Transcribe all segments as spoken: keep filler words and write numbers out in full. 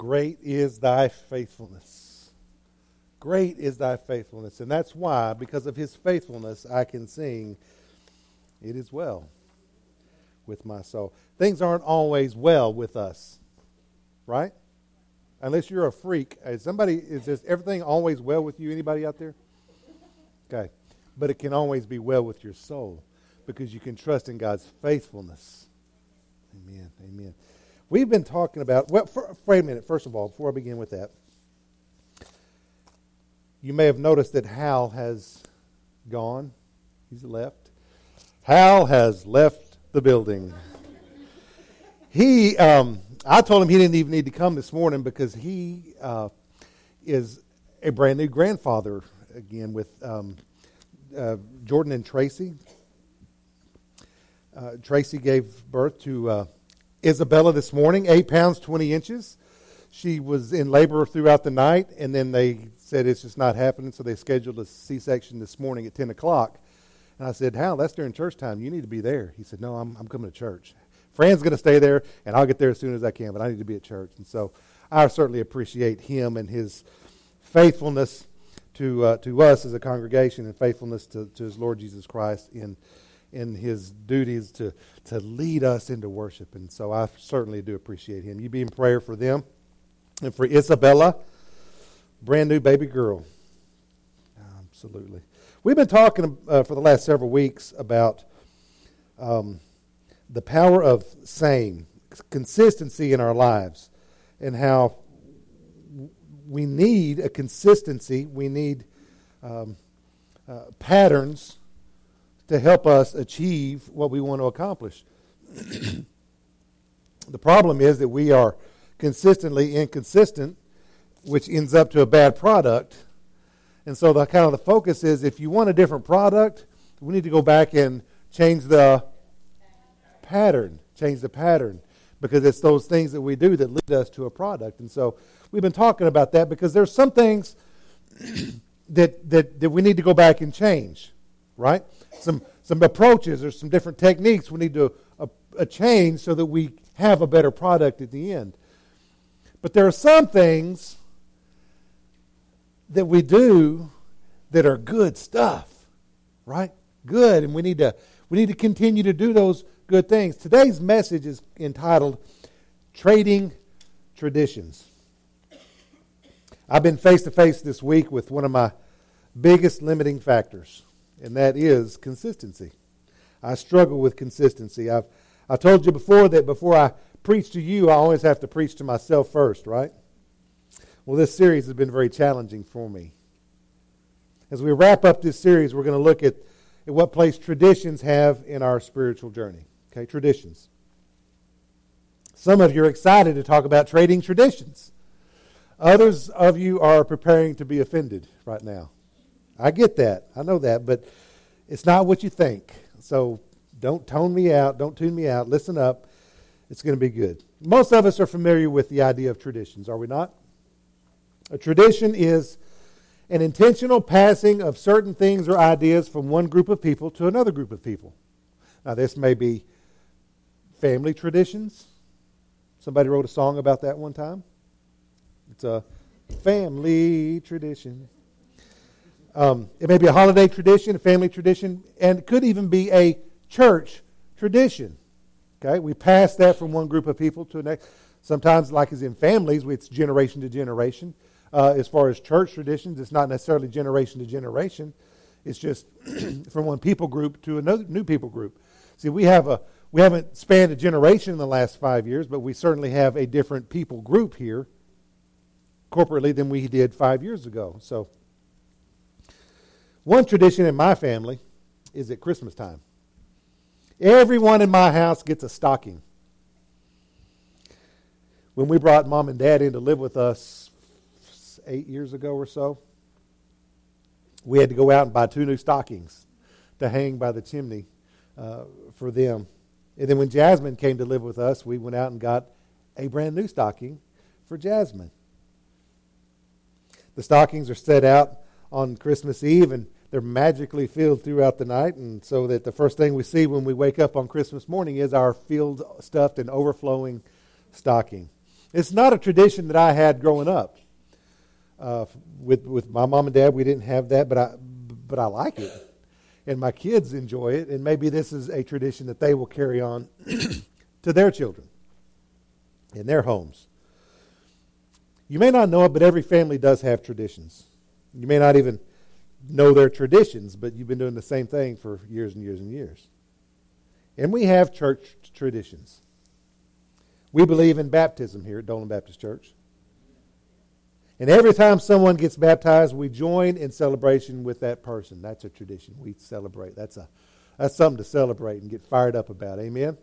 Great is thy faithfulness. Great is thy faithfulness. And that's why, because of his faithfulness, I can sing, it is well with my soul. Things aren't always well with us, right? Unless you're a freak. Is somebody, is this everything always well with you? Anybody out there? Okay. But it can always be well with your soul because you can trust in God's faithfulness. Amen. Amen. We've been talking about, well, for, wait a minute, first of all, before I begin with that. You may have noticed that Hal has gone. He's left. Hal has left the building. He, um, I told him he didn't even need to come this morning because he uh, is a brand new grandfather again with um, uh, Jordan and Tracy. Uh, Tracy gave birth to uh, Isabella this morning, eight pounds, twenty inches. She was in labor throughout the night, and then they said it's just not happening, so they scheduled a C-section this morning at ten o'clock. And I said, Hal, that's during church time. You need to be there. He said, no, I'm, I'm coming to church. Fran's going to stay there, and I'll get there as soon as I can, but I need to be at church. And so I certainly appreciate him and his faithfulness to uh, to us as a congregation and faithfulness to, to his Lord Jesus Christ in in his duties to, to lead us into worship. And so I certainly do appreciate him. You be in prayer for them and for Isabella, brand new baby girl. Absolutely. We've been talking uh, for the last several weeks about um, the power of same, consistency in our lives, and how we need a consistency. We need um, uh, patterns to help us achieve what we want to accomplish. The problem is that we are consistently inconsistent, which ends up to a bad product. And so the kind of the focus is, if you want a different product, we need to go back and change the pattern, change the pattern, because it's those things that we do that lead us to a product. And so we've been talking about that because there's some things that that that we need to go back and change, right? Some some approaches or some different techniques we need to uh, uh, change so that we have a better product at the end. But there are some things that we do that are good stuff, right? Good, and we need to we need to continue to do those good things. Today's message is entitled Trading Traditions. I've been face to face this week with one of my biggest limiting factors, and that is consistency. I struggle with consistency. I've I told you before that before I preach to you, I always have to preach to myself first, right? Well, this series has been very challenging for me. As we wrap up this series, we're going to look at, at what place traditions have in our spiritual journey. Okay, traditions. Some of you are excited to talk about trading traditions. Others of you are preparing to be offended right now. I get that. I know that, but it's not what you think. So don't tone me out. Don't tune me out. Listen up. It's going to be good. Most of us are familiar with the idea of traditions, are we not? A tradition is an intentional passing of certain things or ideas from one group of people to another group of people. Now, this may be family traditions. Somebody wrote a song about that one time. It's a family tradition. Um, it may be a holiday tradition, a family tradition, and it could even be a church tradition. Okay, we pass that from one group of people to the next. Sometimes, like as in families, it's generation to generation. Uh, as far as church traditions, it's not necessarily generation to generation. It's just from one people group to another new people group. See, we have a we haven't spanned a generation in the last five years, but we certainly have a different people group here corporately than we did five years ago. So, one tradition in my family is at Christmas time. Everyone in my house gets a stocking. When we brought Mom and Dad in to live with us eight years ago or so, we had to go out and buy two new stockings to hang by the chimney uh, for them. And then when Jasmine came to live with us, we went out and got a brand new stocking for Jasmine. The stockings are set out on Christmas Eve, and they're magically filled throughout the night, and so that the first thing we see when we wake up on Christmas morning is our filled, stuffed, and overflowing stocking. It's not a tradition that I had growing up. Uh, with with my mom and dad, we didn't have that, but I but I like it, and my kids enjoy it, and maybe this is a tradition that they will carry on to their children in their homes. You may not know it, but every family does have traditions. You may not even know their traditions, but you've been doing the same thing for years and years and years. And we have church traditions. We believe in baptism here at Dolan Baptist Church. And every time someone gets baptized, we join in celebration with that person. That's a tradition. We celebrate. That's a that's something to celebrate and get fired up about. Amen?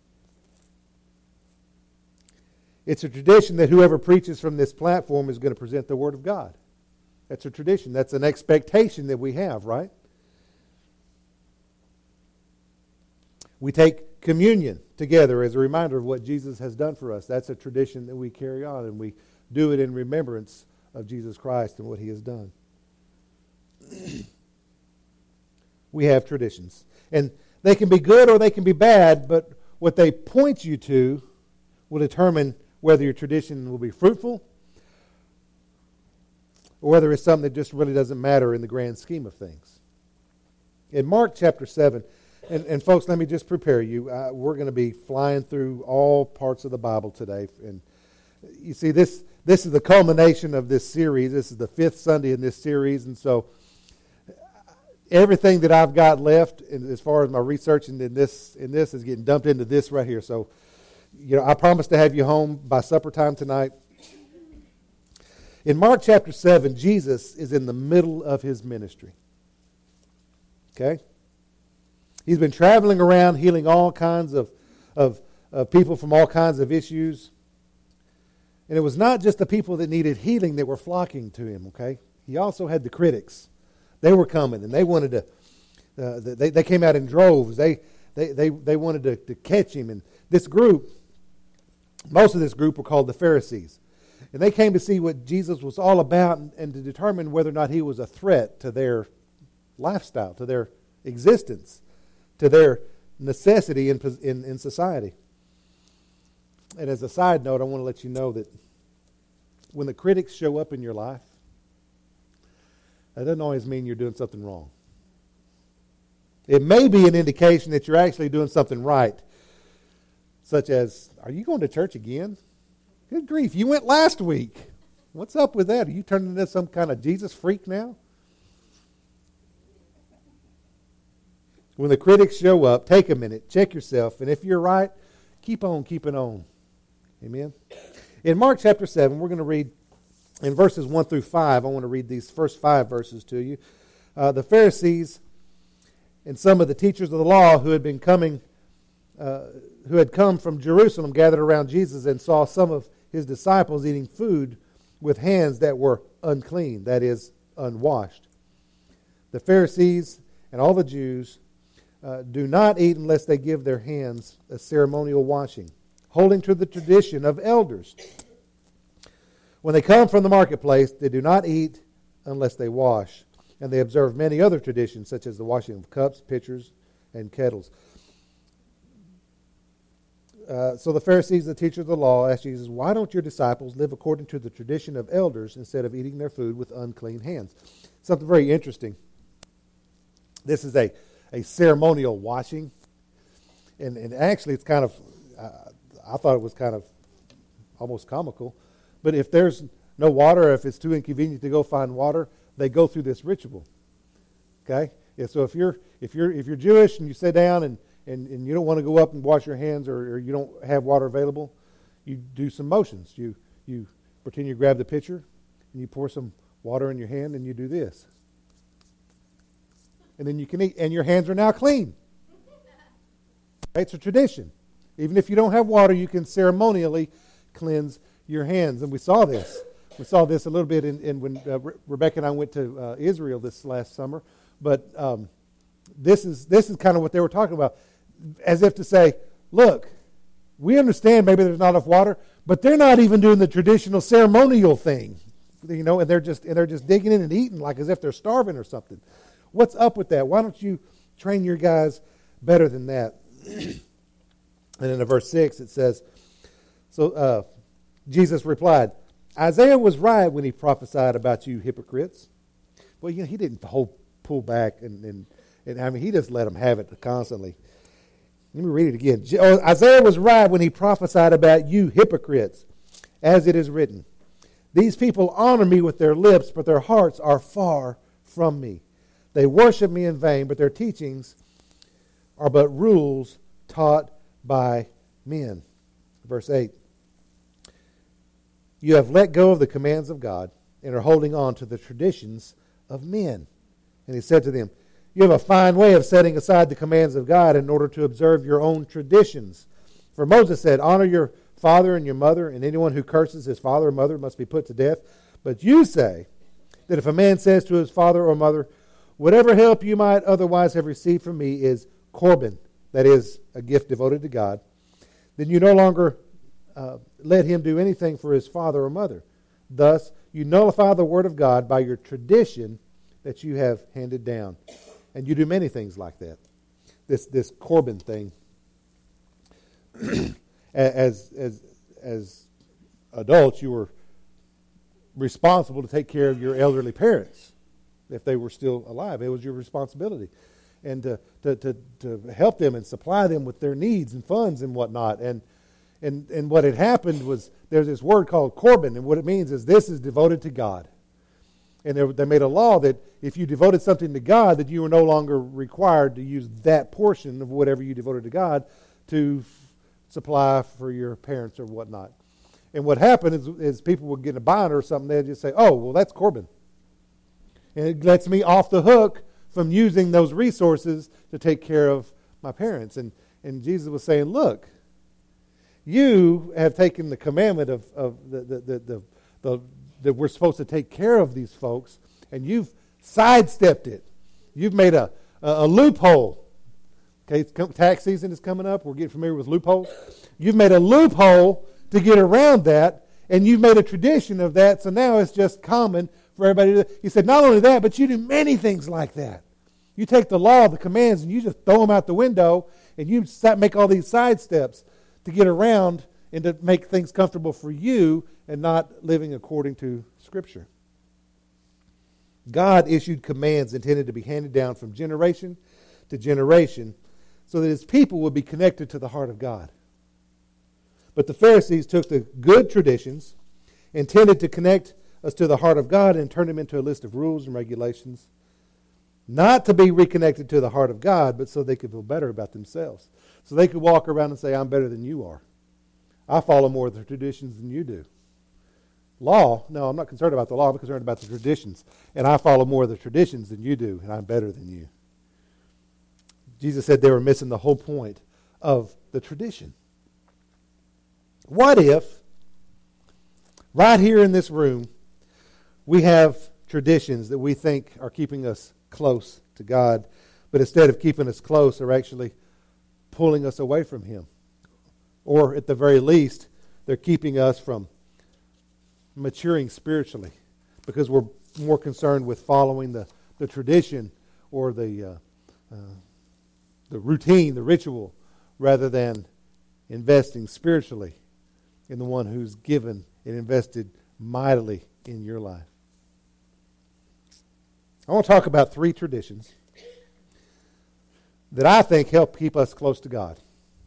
It's a tradition that whoever preaches from this platform is going to present the Word of God. That's a tradition. That's an expectation that we have, right? We take communion together as a reminder of what Jesus has done for us. That's a tradition that we carry on, and we do it in remembrance of Jesus Christ and what He has done. We have traditions. And they can be good or they can be bad, but what they point you to will determine whether your tradition will be fruitful or whether it's something that just really doesn't matter in the grand scheme of things. In Mark chapter seven, and, and folks, let me just prepare you. Uh, we're going to be flying through all parts of the Bible today. And you see, this this is the culmination of this series. This is the fifth Sunday in this series. And so everything that I've got left in, as far as my research in this, in this is getting dumped into this right here. So, you know, I promise to have you home by supper time tonight. In Mark chapter seven, Jesus is in the middle of his ministry. Okay? He's been traveling around healing all kinds of, of, of people from all kinds of issues. And it was not just the people that needed healing that were flocking to him, okay? He also had the critics. They were coming, and they wanted to, uh, they, they came out in droves. They they they, they wanted to, to catch him. And this group, most of this group were called the Pharisees. And they came to see what Jesus was all about and, and to determine whether or not he was a threat to their lifestyle, to their existence, to their necessity in, in, in society. And as a side note, I want to let you know that when the critics show up in your life, that doesn't always mean you're doing something wrong. It may be an indication that you're actually doing something right, such as, are you going to church again? Good grief, you went last week. What's up with that? Are you turning into some kind of Jesus freak now? When the critics show up, take a minute, check yourself, and if you're right, keep on keeping on. Amen? In Mark chapter seven, we're going to read in verses one through five. I want to read these first five verses to you. Uh, the Pharisees and some of the teachers of the law who had been coming, uh, who had come from Jerusalem, gathered around Jesus and saw some of his disciples eating food with hands that were unclean, that is, unwashed. The Pharisees and all the Jews uh, do not eat unless they give their hands a ceremonial washing, holding to the tradition of elders. When they come from the marketplace, they do not eat unless they wash, and they observe many other traditions, such as the washing of cups, pitchers, and kettles. Uh, so the Pharisees, the teachers of the law, asked Jesus, why don't your disciples live according to the tradition of elders instead of eating their food with unclean hands? Something very interesting. This is a, a ceremonial washing. And, and actually it's kind of, uh, I thought it was kind of almost comical. But if there's no water, or if it's too inconvenient to go find water, they go through this ritual. Okay? Yeah, so if you're if you're if you're Jewish and you sit down and, and, and you don't want to go up and wash your hands, or, or you don't have water available, you do some motions. You you pretend you grab the pitcher and you pour some water in your hand and you do this. And then you can eat, and your hands are now clean. Okay? It's a tradition. Even if you don't have water, you can ceremonially cleanse your hands. And we saw this. We saw this a little bit in, in when uh, Re- Rebecca and I went to uh, Israel this last summer. But um, this is this is kind of what they were talking about, as if to say, look, we understand maybe there's not enough water, but they're not even doing the traditional ceremonial thing, you know, and they're just and they're just digging in and eating like as if they're starving or something. What's up with that? Why don't you train your guys better than that? And in verse six it says, so. Uh, Jesus replied, Isaiah was right when he prophesied about you hypocrites. Well, you know, he didn't hold, pull back, and, and, and I mean, he just let them have it constantly. Let me read it again. Isaiah was right when he prophesied about you hypocrites, as it is written. These people honor me with their lips, but their hearts are far from me. They worship me in vain, but their teachings are but rules taught by men. Verse eight. You have let go of the commands of God and are holding on to the traditions of men. And he said to them, you have a fine way of setting aside the commands of God in order to observe your own traditions. For Moses said, honor your father and your mother, and anyone who curses his father or mother must be put to death. But you say that if a man says to his father or mother, whatever help you might otherwise have received from me is Corban, that is, a gift devoted to God, then you no longer uh, let him do anything for his father or mother. Thus, you nullify the word of God by your tradition that you have handed down. And you do many things like that. This this Corban thing. as as as adults, you were responsible to take care of your elderly parents if they were still alive. It was your responsibility, and to to to, to help them and supply them with their needs and funds and whatnot. And and and what had happened was there's this word called Corban, and what it means is this is devoted to God. And they, they made a law that if you devoted something to God, that you were no longer required to use that portion of whatever you devoted to God to supply for your parents or whatnot. And what happened is, is people would get a bind or something, they'd just say, oh, well, that's Corban. And it lets me off the hook from using those resources to take care of my parents. And, and Jesus was saying, look, you have taken the commandment of, of the, the, the, the, the that we're supposed to take care of these folks, and you've sidestepped it. You've made a, a, a loophole. Okay, tax season is coming up. We're getting familiar with loopholes. You've made a loophole to get around that, and you've made a tradition of that, so now it's just common for everybody to do. He said, not only that, but you do many things like that. You take the law, the commands, and you just throw them out the window, and you make all these sidesteps to get around and to make things comfortable for you and not living according to Scripture. God issued commands intended to be handed down from generation to generation so that his people would be connected to the heart of God. But the Pharisees took the good traditions intended to connect us to the heart of God and turned them into a list of rules and regulations, not to be reconnected to the heart of God, but so they could feel better about themselves. So they could walk around and say, I'm better than you are. I follow more of the traditions than you do. Law, no, I'm not concerned about the law. I'm concerned about the traditions. And I follow more of the traditions than you do, and I'm better than you. Jesus said they were missing the whole point of the tradition. What if, right here in this room, we have traditions that we think are keeping us close to God, but instead of keeping us close, are actually pulling us away from Him? Or at the very least, they're keeping us from maturing spiritually because we're more concerned with following the, the tradition or the uh, uh, the routine, the ritual, rather than investing spiritually in the one who's given and invested mightily in your life. I want to talk about three traditions that I think help keep us close to God.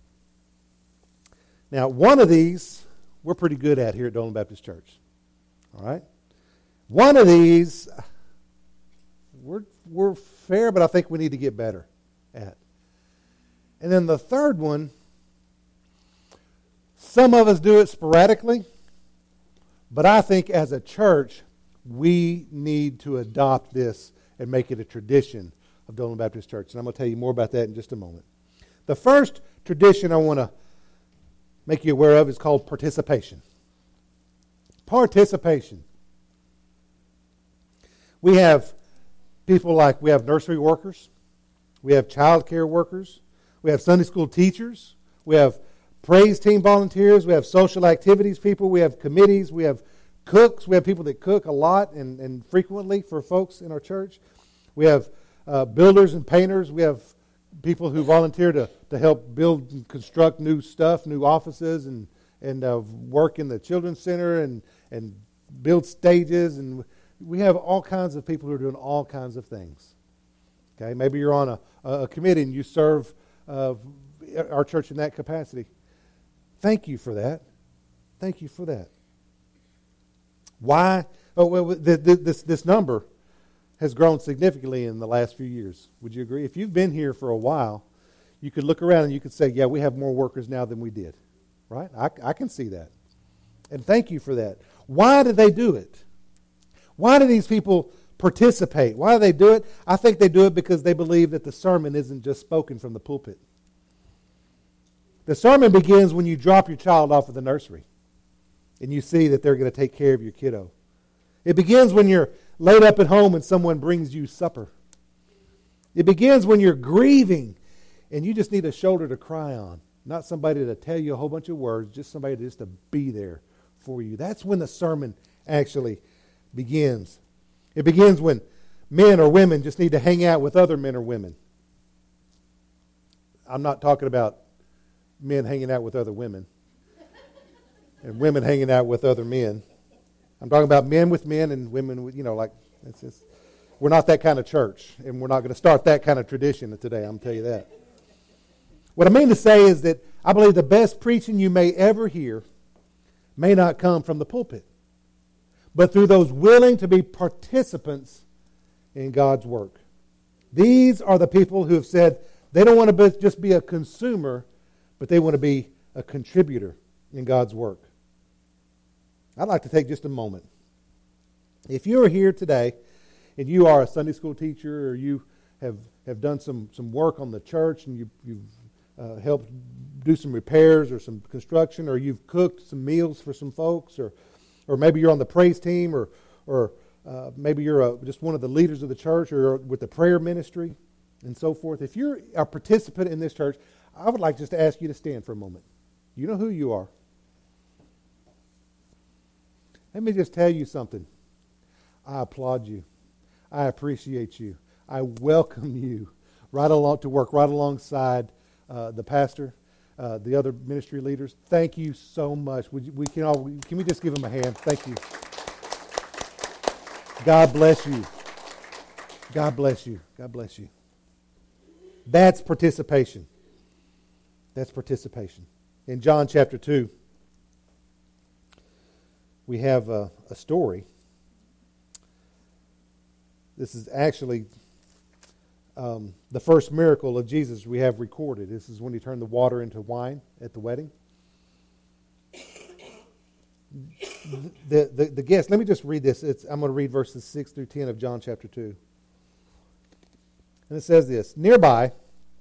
Now, one of these we're pretty good at here at Dolan Baptist Church. All right? One of these we're we're fair, but I think we need to get better at. And then the third one, some of us do it sporadically, but I think as a church, we need to adopt this and make it a tradition of Dolan Baptist Church. And I'm going to tell you more about that in just a moment. The first tradition I want to make you aware of is called participation. Participation. We have people like, we have nursery workers, we have child care workers, we have Sunday school teachers, we have praise team volunteers, we have social activities people, we have committees, we have cooks, we have people that cook a lot and, and frequently for folks in our church. We have uh, builders and painters, we have people who volunteer to, to help build and construct new stuff, new offices and, and uh, work in the children's center and, and build stages. And we have all kinds of people who are doing all kinds of things. Okay, maybe you're on a, a committee and you serve uh, our church in that capacity. Thank you for that. Thank you for that. Why? Oh, well, the, the, this this number has grown significantly in the last few years. Would you agree? If you've been here for a while, you could look around and you could say, yeah, we have more workers now than we did. Right? I, I can see that. And thank you for that. Why do they do it? Why do these people participate? Why do they do it? I think they do it because they believe that the sermon isn't just spoken from the pulpit. The sermon begins when you drop your child off at the nursery and you see that they're going to take care of your kiddo. It begins when you're laid up at home and someone brings you supper. It begins when you're grieving and you just need a shoulder to cry on. Not somebody to tell you a whole bunch of words, just somebody just to be there for you. That's when the sermon actually begins. It begins when men or women just need to hang out with other men or women. I'm not talking about men hanging out with other women and women hanging out with other men. I'm talking about men with men and women with, you know, like, it's just, we're not that kind of church, and we're not going to start that kind of tradition today, I'm going to tell you that. What I mean to say is that I believe the best preaching you may ever hear may not come from the pulpit, but through those willing to be participants in God's work. These are the people who have said they don't want to be, just be a consumer, but they want to be a contributor in God's work. I'd like to take just a moment. If you are here today and you are a Sunday school teacher, or you have, have done some, some work on the church and you, you've uh, helped do some repairs or some construction, or you've cooked some meals for some folks, or or maybe you're on the praise team, or or uh, maybe you're a, just one of the leaders of the church, or with the prayer ministry and so forth. If you're a participant in this church, I would like just to ask you to stand for a moment. You know who you are. Let me just tell you something. I applaud you. I appreciate you. I welcome you right along to work right alongside uh, the pastor, uh, the other ministry leaders. Thank you so much. Would you, we can all can we just give them a hand? Thank you. God bless you. God bless you. God bless you. That's participation. That's participation. In John chapter two, we have a, a story. This is actually um, the first miracle of Jesus we have recorded. This is when he turned the water into wine at the wedding. The, the, the guest, let me just read this. It's, I'm going to read verses six through ten of John chapter two. And it says this: Nearby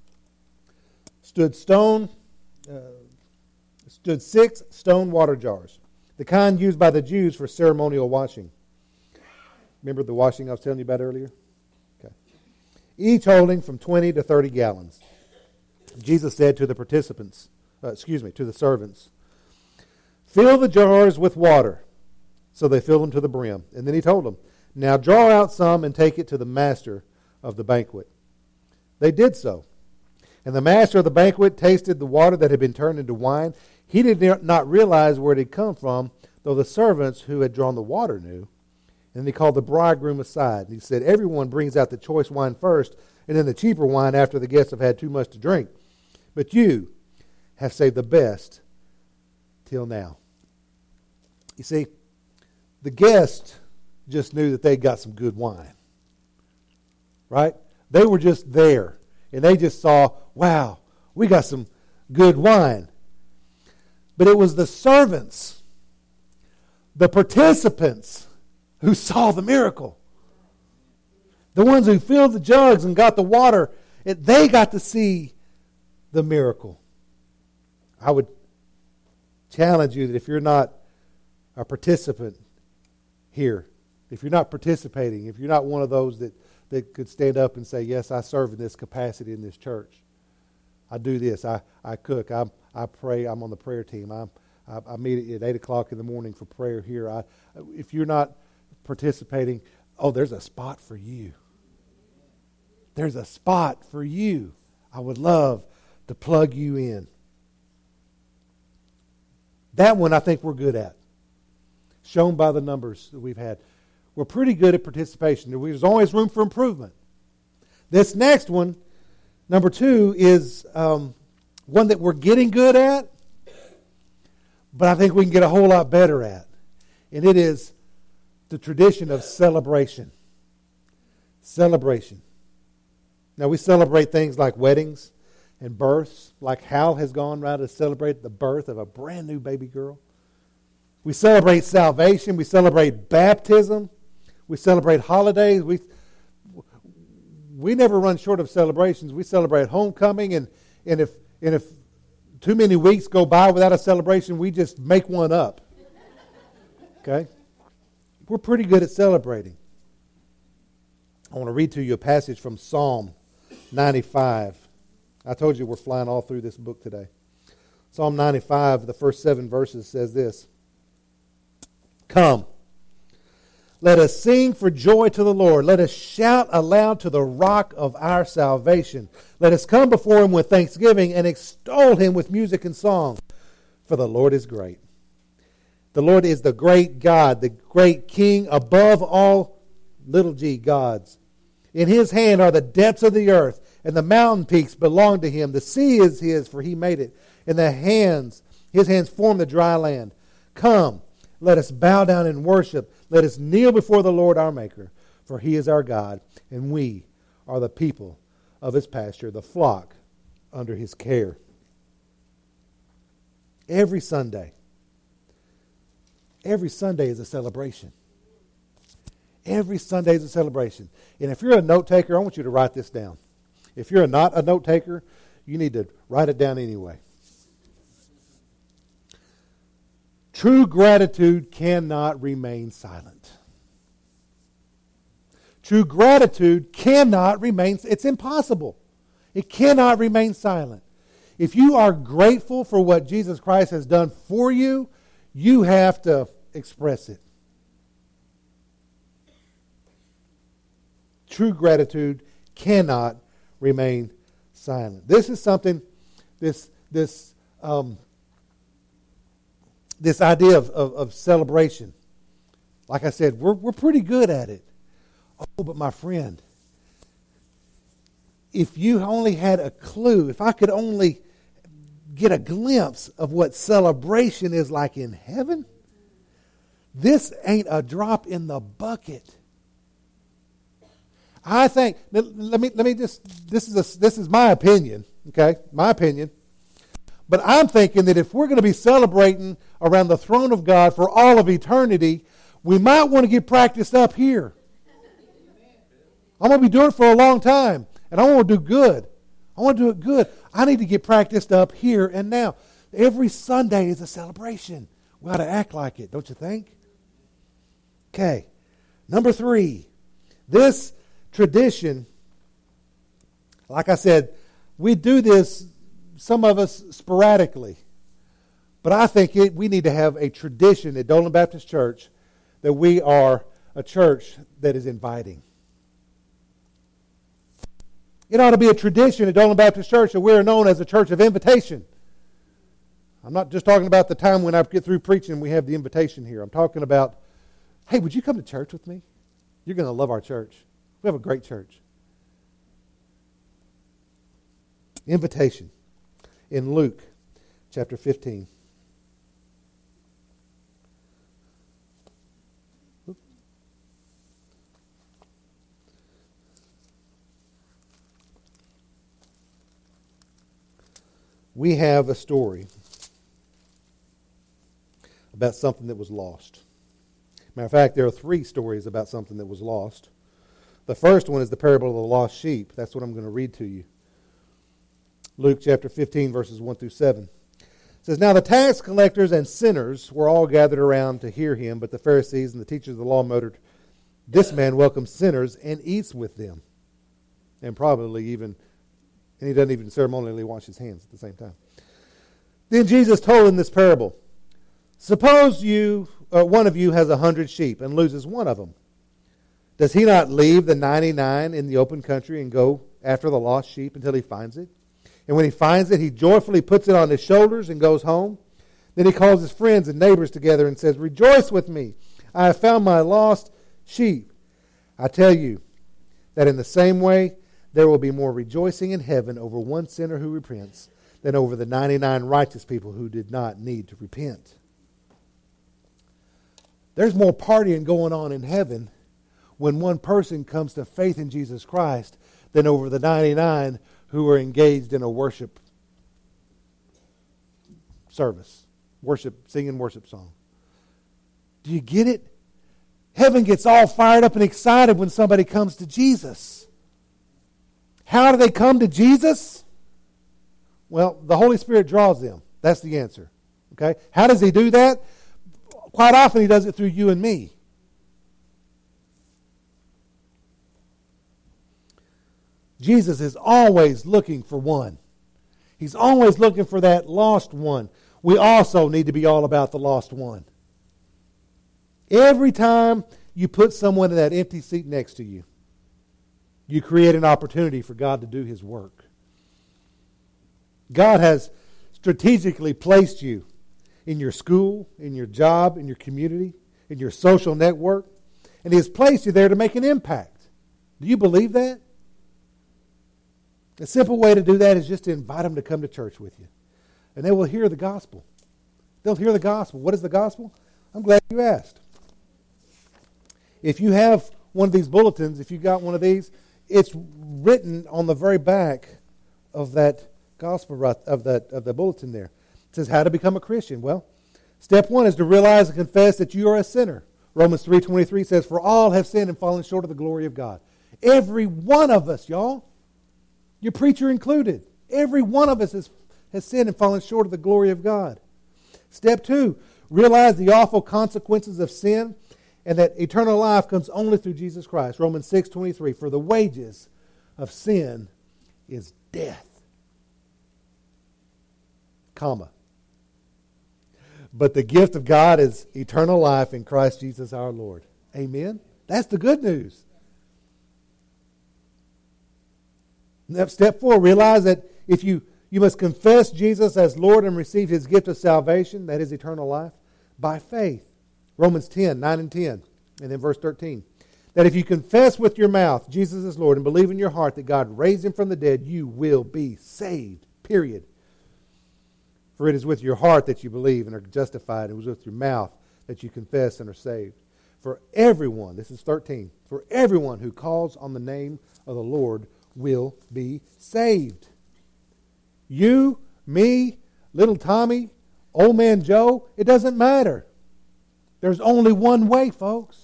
stood stone, uh, stood six stone water jars, the kind used by the Jews for ceremonial washing. Remember the washing I was telling you about earlier? Okay. Each holding from twenty to thirty gallons. Jesus said to the participants, uh, excuse me, to the servants, "Fill the jars with water." So they filled them to the brim. And then he told them, "Now draw out some and take it to the master of the banquet." They did so. And the master of the banquet tasted the water that had been turned into wine. He did not realize where it had come from, though the servants who had drawn the water knew. And he called the bridegroom aside. And he said, "Everyone brings out the choice wine first, and then the cheaper wine after the guests have had too much to drink. But you have saved the best till now." You see, the guests just knew that they got some good wine. Right? They were just there. And they just saw, wow, we got some good wine. But it was the servants, the participants, who saw the miracle. The ones who filled the jugs and got the water, it, they got to see the miracle. I would challenge you that if you're not a participant here, if you're not participating, if you're not one of those that, that could stand up and say, "Yes, I serve in this capacity in this church. I do this. I, I cook. I I pray. I'm on the prayer team. I'm, I, I meet at eight o'clock in the morning for prayer here." I, if you're not participating, oh, there's a spot for you. There's a spot for you. I would love to plug you in. That one I think we're good at, shown by the numbers that we've had. We're pretty good at participation. There's always room for improvement. This next one, number two, is um, one that we're getting good at, but I think we can get a whole lot better at. And it is the tradition of celebration. Celebration. Now, we celebrate things like weddings and births, like Hal has gone right to celebrate the birth of a brand new baby girl. We celebrate salvation. We celebrate baptism. We celebrate holidays. We we never run short of celebrations. We celebrate homecoming, and, and if and if too many weeks go by without a celebration, we just make one up. Okay? We're pretty good at celebrating. I want to read to you a passage from Psalm ninety-five. I told you we're flying all through this book today. Psalm ninety-five, the first seven verses says this. Come, let us sing for joy to the Lord. Let us shout aloud to the rock of our salvation. Let us come before him with thanksgiving and extol him with music and song. For the Lord is great. The Lord is the great God, the great King above all little g gods. In his hand are the depths of the earth, and the mountain peaks belong to him. The sea is his, for he made it. And the hands, his hands form the dry land. Come, let us bow down and worship. Let us kneel before the Lord our Maker, for he is our God, and we are the people of his pasture, the flock under his care. Every Sunday, every Sunday is a celebration. Every Sunday is a celebration. And if you're a note taker, I want you to write this down. If you're not a note taker, you need to write it down anyway. True gratitude cannot remain silent. True gratitude cannot remain, it's impossible. It cannot remain silent. If you are grateful for what Jesus Christ has done for you, you have to express it. True gratitude cannot remain silent. This is something, this this um, this idea of, of, of celebration. Like I said, we're we're pretty good at it. Oh, but my friend, if you only had a clue, if I could only get a glimpse of what celebration is like in heaven, this ain't a drop in the bucket. I think, let me let me just, this is a, this is my opinion, okay, my opinion. But I'm thinking that if we're going to be celebrating around the throne of God for all of eternity, we might want to get practiced up here. I'm going to be doing it for a long time, and I want to do good. I want to do it good. I need to get practiced up here and now. Every Sunday is a celebration. We ought to act like it, don't you think? Okay, number three, this tradition, like I said, we do this, some of us sporadically, but I think it, we need to have a tradition at Dolan Baptist Church that we are a church that is inviting. It ought to be a tradition at Dolan Baptist Church that we are known as a church of invitation. I'm not just talking about the time when I get through preaching and we have the invitation here. I'm talking about, hey, would you come to church with me? You're going to love our church. We have a great church. Invitation in Luke chapter fifteen. We have a story about something that was lost. Matter of fact, there are three stories about something that was lost. The first one is the parable of the lost sheep. That's what I'm going to read to you. Luke chapter fifteen, verses one through seven. It says, Now the tax collectors and sinners were all gathered around to hear him, but the Pharisees and the teachers of the law muttered, This man welcomes sinners and eats with them. And probably even, and he doesn't even ceremonially wash his hands at the same time. Then Jesus told them this parable. Suppose you, uh, one of you has a hundred sheep and loses one of them. Does he not leave the ninety-nine in the open country and go after the lost sheep until he finds it? And when he finds it, he joyfully puts it on his shoulders and goes home. Then he calls his friends and neighbors together and says, "Rejoice with me. I have found my lost sheep." I tell you that in the same way, there will be more rejoicing in heaven over one sinner who repents than over the ninety-nine righteous people who did not need to repent. There's more partying going on in heaven when one person comes to faith in Jesus Christ than over the ninety-nine who are engaged in a worship service, worship, singing worship song. Do you get it? Heaven gets all fired up and excited when somebody comes to Jesus. How do they come to Jesus? Well, the Holy Spirit draws them. That's the answer. Okay? How does he do that? Quite often he does it through you and me. Jesus is always looking for one. He's always looking for that lost one. We also need to be all about the lost one. Every time you put someone in that empty seat next to you, you create an opportunity for God to do his work. God has strategically placed you in your school, in your job, in your community, in your social network, and he has placed you there to make an impact. Do you believe that? A simple way to do that is just to invite them to come to church with you. And they will hear the gospel. They'll hear the gospel. What is the gospel? I'm glad you asked. If you have one of these bulletins, if you got one of these, it's written on the very back of that gospel, of that of the bulletin there. It says how to become a Christian. Well, step one is to realize and confess that you are a sinner. Romans three twenty-three says, "For all have sinned and fallen short of the glory of God." Every one of us, y'all. Your preacher included. Every one of us has, has sinned and fallen short of the glory of God. Step two, realize the awful consequences of sin and that eternal life comes only through Jesus Christ. Romans six twenty-three, "For the wages of sin is death." Comma. "But the gift of God is eternal life in Christ Jesus our Lord." Amen? That's the good news. Step four, realize that if you, you must confess Jesus as Lord and receive his gift of salvation, that is eternal life, by faith. Romans ten, nine and ten, and then verse thirteen. That if you confess with your mouth Jesus is Lord and believe in your heart that God raised him from the dead, you will be saved. Period. For it is with your heart that you believe and are justified, and it was with your mouth that you confess and are saved. For everyone, this is thirteen, for everyone who calls on the name of the Lord will be saved. You, me, little Tommy, old man Joe, it doesn't matter. There's only one way, folks.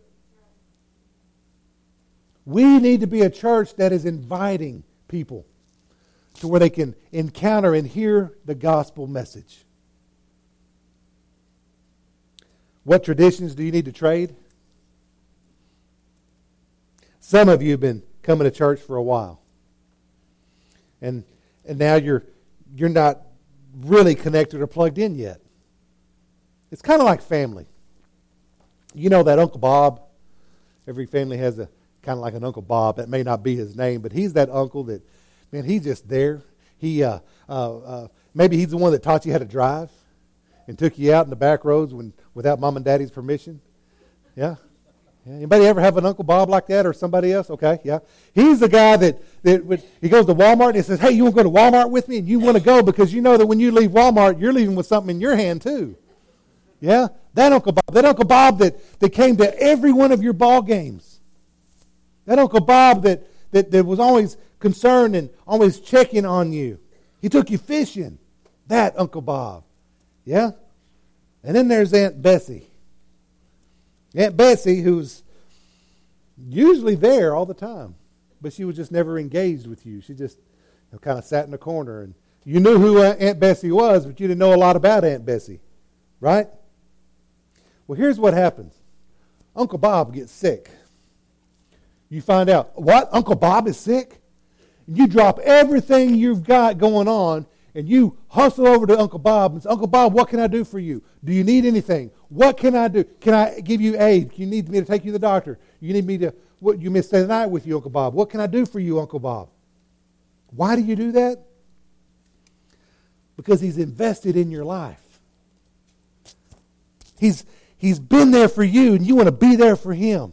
We need to be a church that is inviting people to where they can encounter and hear the gospel message. What traditions do you need to trade? Some of you have been coming to church for a while. And and now you're you're not really connected or plugged in yet. It's kind of like family. You know that Uncle Bob? Every family has a kind of like an Uncle Bob. That may not be his name, but he's that uncle that, man, he's just there. He uh, uh, uh, maybe he's the one that taught you how to drive and took you out in the back roads when without mom and daddy's permission. Yeah. Yeah. Anybody ever have an Uncle Bob like that or somebody else? Okay, yeah. He's the guy that, that when he goes to Walmart and he says, "Hey, you want to go to Walmart with me?" And you want to go because you know that when you leave Walmart, you're leaving with something in your hand too. Yeah? That Uncle Bob. That Uncle Bob that, that came to every one of your ball games. That Uncle Bob that, that, that was always concerned and always checking on you. He took you fishing. That Uncle Bob. Yeah? And then there's Aunt Bessie. Aunt Bessie, who's usually there all the time, but she was just never engaged with you. She just, you know, kind of sat in the corner, and you knew who Aunt Bessie was, but you didn't know a lot about Aunt Bessie, right? Well, here's what happens. Uncle Bob gets sick. You find out, what? Uncle Bob is sick? And you drop everything you've got going on, and you hustle over to Uncle Bob and say, "Uncle Bob, what can I do for you? Do you need anything? What can I do? Can I give you aid? You need me to take you to the doctor? You need me to, what, you may stay the night with you, Uncle Bob. What can I do for you, Uncle Bob?" Why do you do that? Because he's invested in your life. He's, he's been there for you, and you want to be there for him.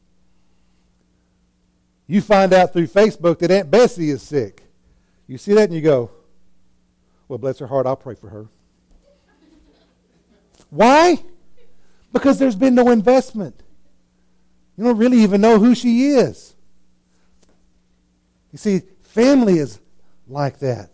You find out through Facebook that Aunt Bessie is sick. You see that and you go, well, bless her heart, I'll pray for her. Why? Because there's been no investment. You don't really even know who she is. You see, family is like that.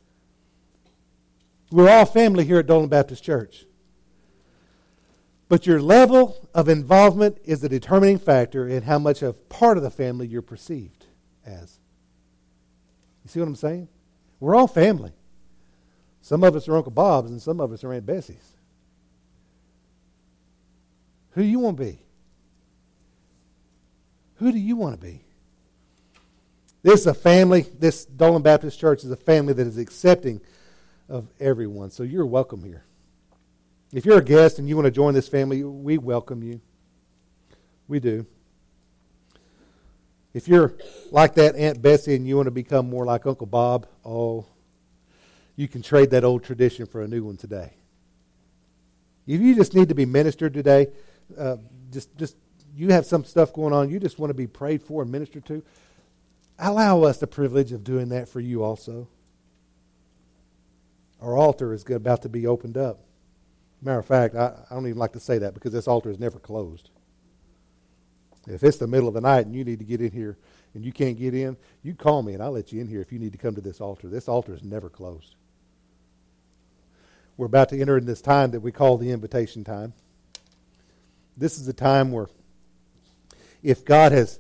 We're all family here at Dolan Baptist Church. But your level of involvement is the determining factor in how much of part of the family you're perceived as. You see what I'm saying? We're all family. Some of us are Uncle Bob's and some of us are Aunt Bessie's. Who do you want to be? Who do you want to be? This is a family. This Dolan Baptist Church is a family that is accepting of everyone. So you're welcome here. If you're a guest and you want to join this family, we welcome you. We do. If you're like that Aunt Bessie and you want to become more like Uncle Bob, oh, you can trade that old tradition for a new one today. If you just need to be ministered today, uh, just just you have some stuff going on, you just want to be prayed for and ministered to, allow us the privilege of doing that for you also. Our altar is about to be opened up. Matter of fact, I, I don't even like to say that because this altar is never closed. If it's the middle of the night and you need to get in here and you can't get in, you call me and I'll let you in here if you need to come to this altar. This altar is never closed. We're about to enter in this time that we call the invitation time. This is a time where if God has,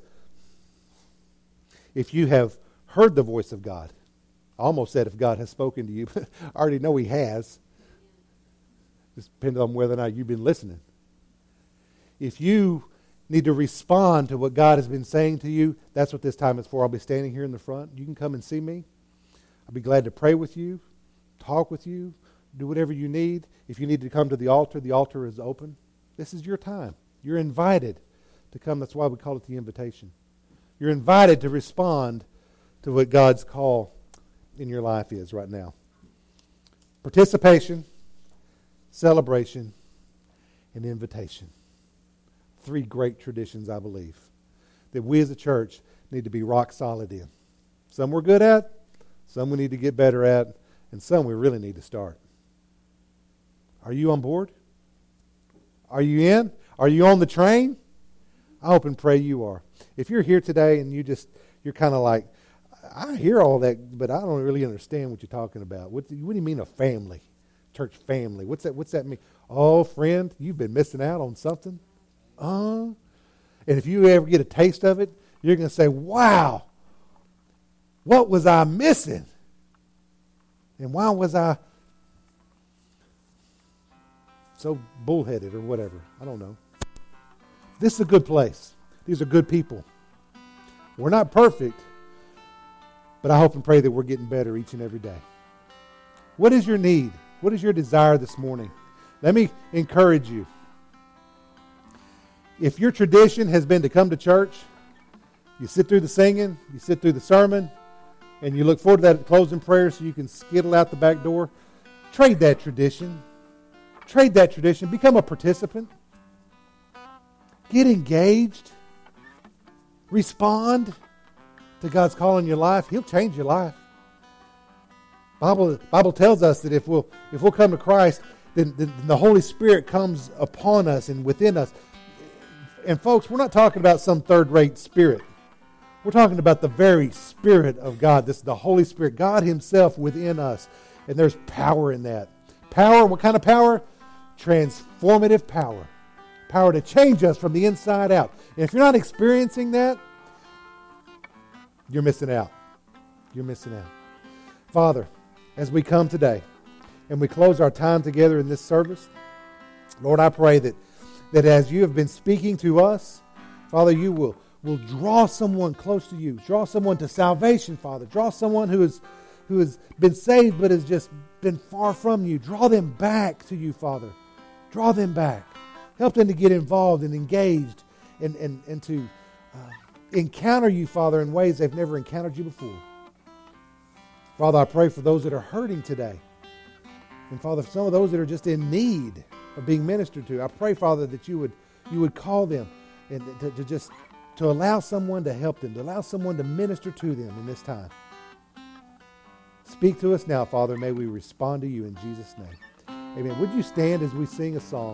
if you have heard the voice of God, I almost said if God has spoken to you, but I already know he has. Just depends on whether or not you've been listening. If you need to respond to what God has been saying to you, that's what this time is for. I'll be standing here in the front. You can come and see me. I'll be glad to pray with you, talk with you, do whatever you need. If you need to come to the altar, the altar is open. This is your time. You're invited to come. That's why we call it the invitation. You're invited to respond to what God's call in your life is right now. Participation, celebration, and invitation. Three great traditions, I believe, that we as a church need to be rock solid in. Some we're good at, some we need to get better at, and some we really need to start. Are you on board? Are you in? Are you on the train? I hope and pray you are. If you're here today and you just, you're kind of like, I hear all that, but I don't really understand what you're talking about. What do you, what do you mean a family? Church family. What's that, what's that mean? Oh, friend, you've been missing out on something. Uh, and if you ever get a taste of it, you're going to say, wow, what was I missing? And why was I so bullheaded or whatever? I don't know. This is a good place. These are good people. We're not perfect, but I hope and pray that we're getting better each and every day. What is your need? What is your desire this morning? Let me encourage you. If your tradition has been to come to church, you sit through the singing, you sit through the sermon, and you look forward to that closing prayer so you can skittle out the back door, trade that tradition. Trade that tradition. Become a participant. Get engaged. Respond to God's call in your life. He'll change your life. Bible Bible tells us that if we'll if we'll come to Christ, then, then the Holy Spirit comes upon us and within us. And folks, we're not talking about some third-rate spirit. We're talking about the very Spirit of God. This is the Holy Spirit, God Himself within us. And there's power in that. Power, what kind of power? Transformative power. Power to change us from the inside out. And if you're not experiencing that, you're missing out. You're missing out. Father, as we come today and we close our time together in this service, Lord, I pray that, that as you have been speaking to us, Father, you will, will draw someone close to you. Draw someone to salvation, Father. Draw someone who is who has been saved but has just been far from you. Draw them back to you, Father. Draw them back. Help them to get involved and engaged and, and, and to uh, encounter you, Father, in ways they've never encountered you before. Father, I pray for those that are hurting today. And Father, for some of those that are just in need of being ministered to. I pray, Father, that you would you would call them and to, to just to allow someone to help them, to allow someone to minister to them in this time. Speak to us now, Father. May we respond to you in Jesus' name. Amen. Would you stand as we sing a song?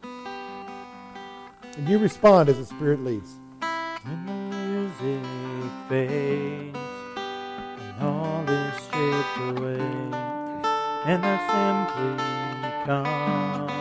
And you respond as the Spirit leads. When the music fades and all is stripped away, and I simply come